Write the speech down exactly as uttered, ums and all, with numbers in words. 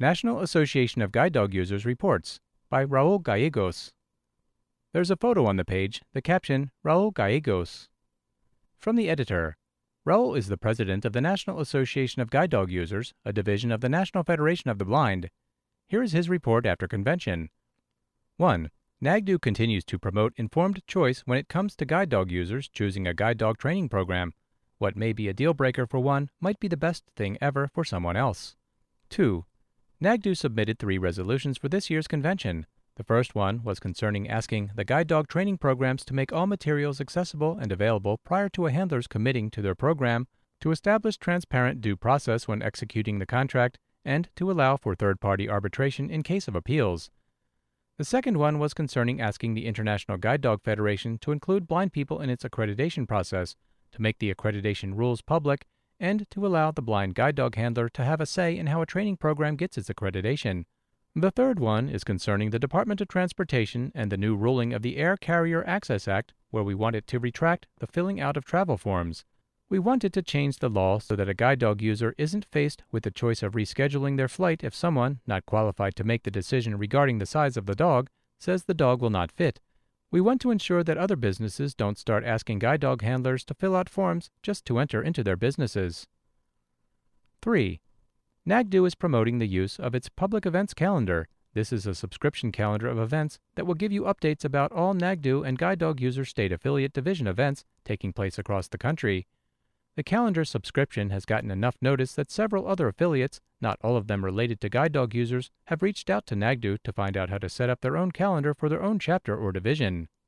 National Association of Guide Dog Users Reports by Raul Gallegos. There's a photo on the page, the caption, Raul Gallegos. From the editor, Raul is the president of the National Association of Guide Dog Users, a division of the National Federation of the Blind. Here is his report after convention. one. NAGDU continues to promote informed choice when it comes to guide dog users choosing a guide dog training program. What may be a deal breaker for one might be the best thing ever for someone else. two. NAGDU submitted three resolutions for this year's convention. The first one was concerning asking the guide dog training programs to make all materials accessible and available prior to a handler's committing to their program, to establish transparent due process when executing the contract, and to allow for third-party arbitration in case of appeals. The second one was concerning asking the International Guide Dog Federation to include blind people in its accreditation process, to make the accreditation rules public, and to allow the blind guide dog handler to have a say in how a training program gets its accreditation. The third one is concerning the Department of Transportation and the new ruling of the Air Carrier Access Act, where we want it to retract the filling out of travel forms. We wanted to change the law so that a guide dog user isn't faced with the choice of rescheduling their flight if someone, not qualified to make the decision regarding the size of the dog, says the dog will not fit. We want to ensure that other businesses don't start asking guide dog handlers to fill out forms just to enter into their businesses. three. NAGDU is promoting the use of its public events calendar. This is a subscription calendar of events that will give you updates about all NAGDU and Guide Dog User State Affiliate Division events taking place across the country. The calendar subscription has gotten enough notice that several other affiliates, not all of them related to guide dog users, have reached out to NAGDU to find out how to set up their own calendar for their own chapter or division.